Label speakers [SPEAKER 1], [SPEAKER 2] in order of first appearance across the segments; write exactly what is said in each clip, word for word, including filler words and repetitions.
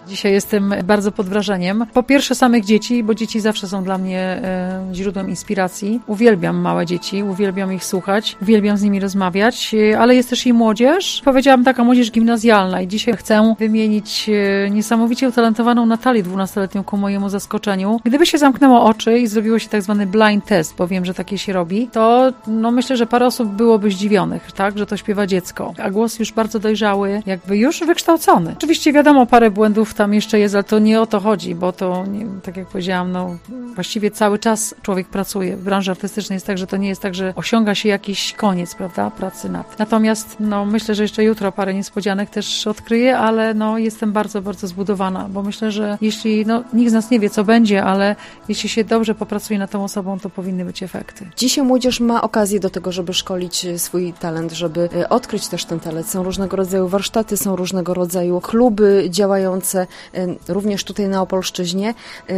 [SPEAKER 1] Dzisiaj jestem bardzo pod wrażeniem. Po pierwsze samych dzieci, bo dzieci zawsze są dla mnie e, źródłem inspiracji. Uwielbiam małe dzieci, uwielbiam ich słuchać, uwielbiam z nimi rozmawiać, e, ale jest też i młodzież. Powiedziałam taka młodzież gimnazjalna i dzisiaj chcę wymienić e, niesamowicie utalentowaną Natalię dwunastoletnią ku mojemu zaskoczeniu. Gdyby się zamknęło oczy i zrobiło się tak zwany blind test, bo wiem, że takie się robi, to no myślę, że parę osób byłoby zdziwionych, tak, że to śpiewa dziecko. A głos już bardzo dojrzały, jakby już wykształcony. Oczywiście wiadomo, parę błędów tam jeszcze jest, ale to nie o to chodzi, bo to, nie, tak jak powiedziałam, no właściwie cały czas człowiek pracuje. W branży artystycznej jest tak, że to nie jest tak, że osiąga się jakiś koniec, prawda, pracy nad. Natomiast no myślę, że jeszcze jutro parę niespodzianek też odkryję, ale no jestem bardzo, bardzo zbudowana, bo myślę, że jeśli, no nikt z nas nie wie, co będzie, ale jeśli się dobrze popracuje nad tą osobą, to powinny być efekty.
[SPEAKER 2] Dzisiaj młodzież ma okazję do tego, żeby szkolić swój talent, żeby odkryć też ten talent. Są różnego rodzaju warsztaty, są różnego rodzaju kluby działające również tutaj na Opolszczyźnie.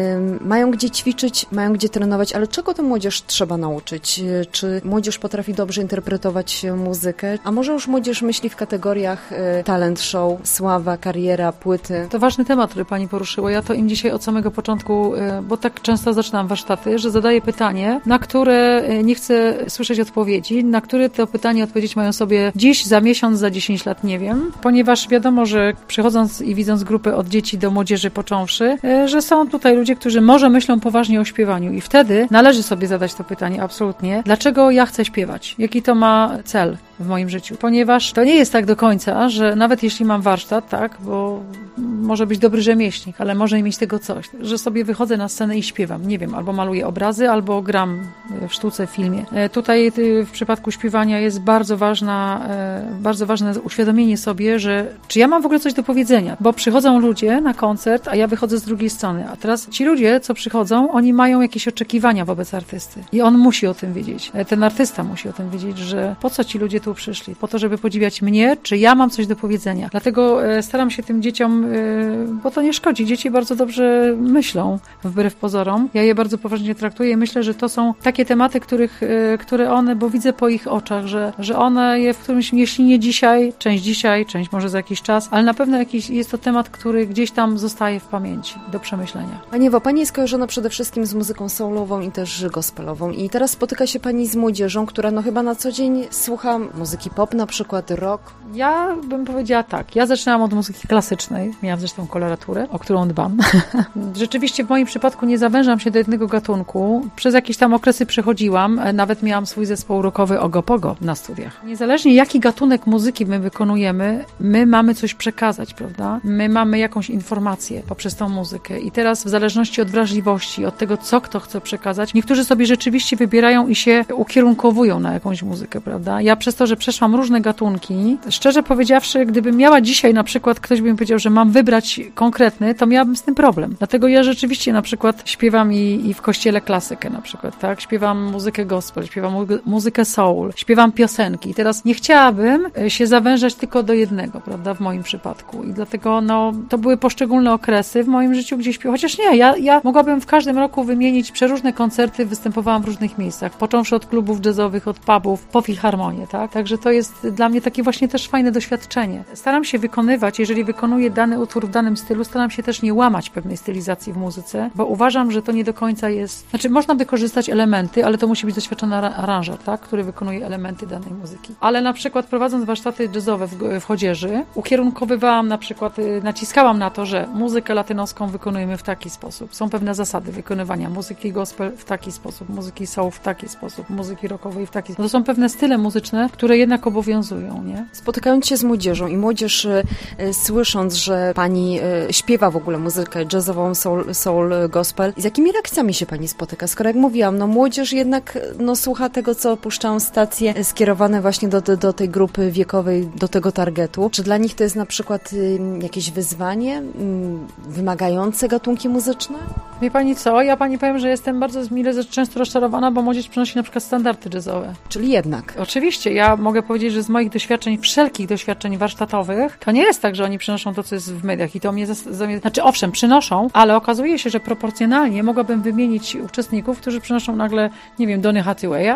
[SPEAKER 2] Mają gdzie ćwiczyć, mają gdzie trenować, ale czego tę młodzież trzeba nauczyć? Czy młodzież potrafi dobrze interpretować muzykę? A może już młodzież myśli w kategoriach talent show, sława, kariera, płyty?
[SPEAKER 1] To ważny temat, który pani poruszyła. Ja to im dzisiaj od samego początku, bo tak często zaczynam warsztaty, że zadaję pytanie, na które nie chcę słyszeć odpowiedzi, na które to pytanie odpowiedzieć mają sobie dziś, za miesiąc, za dziesięć lat, nie wiem. Ponieważ wiadomo, że przychodząc i widząc grupy od dzieci do młodzieży począwszy, że są tutaj ludzie, którzy może myślą poważnie o śpiewaniu i wtedy należy sobie zadać to pytanie absolutnie, dlaczego ja chcę śpiewać? Jaki to ma cel w moim życiu? Ponieważ to nie jest tak do końca, że nawet jeśli mam warsztat, tak, bo może być dobry rzemieślnik, ale może mieć tego coś, że sobie wychodzę na scenę i śpiewam, nie wiem, albo maluję obrazy, albo gram w sztuce, w filmie. Tutaj w przypadku śpiewania jest bardzo ważna, bardzo ważne uświadomienie sobie, że czy ja mam w ogóle coś do powiedzenia, bo przychodzą ludzie na koncert, a ja wychodzę z drugiej strony, a teraz ci ludzie, co przychodzą, oni mają jakieś oczekiwania wobec artysty i on musi o tym wiedzieć, ten artysta musi o tym wiedzieć, że po co ci ludzie tu przyszli, po to, żeby podziwiać mnie, czy ja mam coś do powiedzenia. Dlatego staram się tym dzieciom, bo to nie szkodzi, dzieci bardzo dobrze myślą, wbrew pozorom. Ja je bardzo poważnie traktuję i myślę, że to są takie tematy, których, które one, bo widzę po ich oczach, że, że one je w którymś, jeśli nie dzisiaj, część dzisiaj, część może za jakiś czas, ale na pewno jakiś, jest to temat, który gdzieś tam zostaje w pamięci do przemyślenia.
[SPEAKER 2] Pani Ewo, pani jest kojarzona przede wszystkim z muzyką soulową i też gospelową i teraz spotyka się pani z młodzieżą, która no chyba na co dzień słucha muzyki pop, na przykład rock.
[SPEAKER 1] Ja bym powiedziała tak, ja zaczynałam od muzyki klasycznej, miałam zresztą koloraturę, o którą dbam. Rzeczywiście w moim przypadku nie zawężam się do jednego gatunku. Przez jakieś tam okresy przechodziłam, nawet miałam swój zespół rockowy Ogopogo na studiach. Niezależnie jaki gatunek muzyki my wykonujemy, my mamy coś przekazać, prawda? My mamy jakąś informację poprzez tą muzykę i teraz w zależności od wrażliwości, od tego, co kto chce przekazać, niektórzy sobie rzeczywiście wybierają i się ukierunkowują na jakąś muzykę, prawda? Ja przez to, że przeszłam różne gatunki, szczerze powiedziawszy, gdybym miała dzisiaj na przykład, ktoś by mi powiedział, że mam wybrać konkretny, to miałabym z tym problem. Dlatego ja rzeczywiście na przykład śpiewam i, i w kościele klasykę na przykład, tak? Śpiewam muzykę gospel, śpiewam mu- muzykę soul, śpiewam piosenki. Teraz nie chciałabym się zawężać tylko do jednego, prawda, w moim przypadku. I dlatego, no, to były poszczególne okresy w moim życiu, gdzie śpiewam. Chociaż nie, ja, ja mogłabym w każdym roku wymienić przeróżne koncerty, występowałam w różnych miejscach, począwszy od klubów jazzowych, od pubów, po filharmonię, tak? Także to jest dla mnie takie właśnie też fajne doświadczenie. Staram się wykonywać, jeżeli wykonuję dany utwór w danym stylu, staram się też nie łamać pewnej stylizacji w muzyce, bo uważam, że to nie do końca jest... Znaczy, można wykorzystać elementy, ale to musi być doświadczony aranżer, tak? Który wykonuje elementy danej muzyki. Ale na przykład prowadząc warsztaty jazzowe w, w Chodzieży, ukierunkowywałam na przykład, naciskałam na to, że muzykę latynoską wykonujemy w taki sposób. Są pewne zasady wykonywania muzyki gospel w taki sposób, muzyki soul w taki sposób, muzyki rockowej w taki sposób. To są pewne style muzyczne, które jednak obowiązują, nie?
[SPEAKER 2] Spotykając się z młodzieżą i młodzież y, y, słysząc, że pani y, śpiewa w ogóle muzykę jazzową, soul, soul, gospel, z jakimi reakcjami się pani spotyka? Skoro jak mówiłam, no młodzież jednak no, słucha tego, co puszczają stacje skierowane właśnie do, do, do tej grupy wiekowej, do tego targetu. Czy dla nich to jest na przykład y, jakieś wyzwanie, y, wymagające gatunki muzyczne?
[SPEAKER 1] Wie pani co? Ja pani powiem, że jestem bardzo mile często rozczarowana, bo młodzież przynosi na przykład standardy jazzowe.
[SPEAKER 2] Czyli jednak.
[SPEAKER 1] Oczywiście, ja mogę powiedzieć, że z moich doświadczeń, wszelkich doświadczeń warsztatowych, to nie jest tak, że oni przynoszą to, co jest w mediach i to mnie, znaczy owszem, przynoszą, ale okazuje się, że proporcjonalnie mogłabym wymienić uczestników, którzy przynoszą nagle, nie wiem, Donny Hathawaya,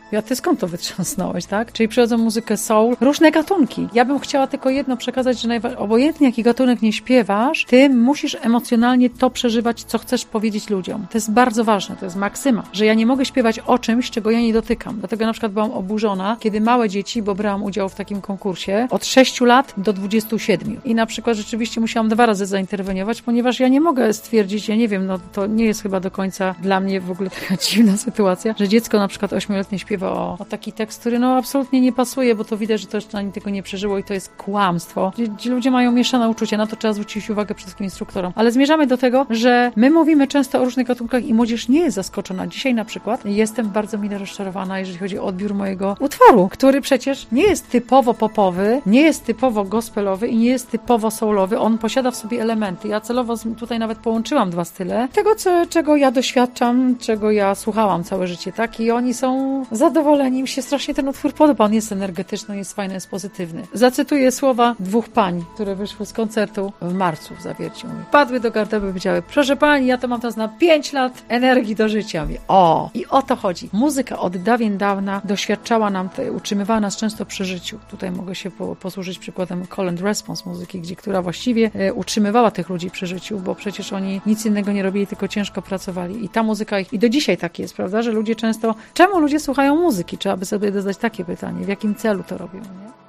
[SPEAKER 1] Ja, ty skąd to wytrząsnąłeś, tak? Czyli przychodzą muzykę soul, różne gatunki. Ja bym chciała tylko jedno przekazać, że najwa- obojętnie jaki gatunek nie śpiewasz, ty musisz emocjonalnie to przeżywać, co chcesz powiedzieć ludziom. To jest bardzo ważne, to jest maksyma, że ja nie mogę śpiewać o czymś, czego ja nie dotykam. Dlatego na przykład byłam oburzona, kiedy małe dzieci, bo brałam udział w takim konkursie, od sześciu lat do dwudziestu siedmiu. I na przykład rzeczywiście musiałam dwa razy zainterweniować, ponieważ ja nie mogę stwierdzić, ja nie wiem, no to nie jest chyba do końca dla mnie w ogóle taka dziwna sytuacja, że dziecko na przykład ośmioletnie śpiewa o, o taki tekst, który no absolutnie nie pasuje, bo to widać, że to jeszcze ani tego nie przeżyło i to jest kłamstwo. Ci, ci ludzie mają mieszane uczucia, na to trzeba zwrócić uwagę przede wszystkim instruktorom. Ale zmierzamy do tego, że my mówimy często o różnych gatunkach i młodzież nie jest zaskoczona. Dzisiaj na przykład jestem bardzo mile rozczarowana, jeżeli chodzi o odbiór mojego utworu, który przecież nie jest typowo popowy, nie jest typowo gospelowy i nie jest typowo soulowy. On posiada w sobie elementy. Ja celowo tutaj nawet połączyłam dwa style. Tego, co, czego ja doświadczam, czego ja słuchałam całe życie, tak? I oni są zadowoleni. Mi się strasznie ten utwór podoba. On jest energetyczny, jest fajny, jest pozytywny. Zacytuję słowa dwóch pań, które wyszły z koncertu w marcu w Zawierciu. Padły do garderoby i powiedziały: proszę pani, ja to mam teraz na pięć lat energii do życia. Mówię, o! I o to chodzi. Muzyka od dawien dawna doświadczała nam, te, utrzymywała nas często przy życiu. Tutaj mogę się po, posłużyć przykładem call and response muzyki, gdzie, która właściwie e, utrzymywała tych ludzi przy życiu, bo przecież oni nic innego nie robili, tylko ciężko pracowali. I ta muzyka ich, i do dzisiaj tak jest, prawda, że ludzie często, czemu ludzie słuchają muzyki? Trzeba by sobie zadać takie pytanie, w jakim celu to robią, nie?